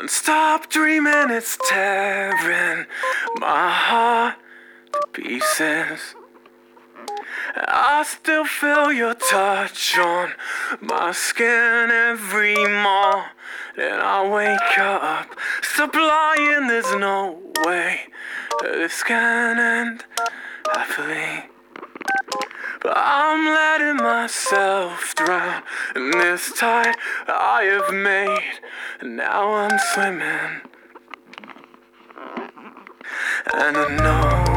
Stop dreaming, it's tearing my heart to pieces. I still feel your touch on my skin every morning. I wake up supplying there's no way this can end happily. But I'm letting myself drown in this tide I have made. And now I'm swimming, and I know